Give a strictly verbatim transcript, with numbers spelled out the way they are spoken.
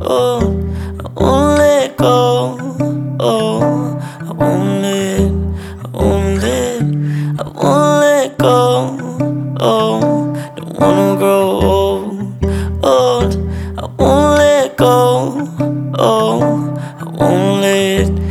oh, I won't let go. Oh, I won't let, I won't let, I won't let go. Oh, don't wanna grow old, old. I won't let go. Oh, I won't let.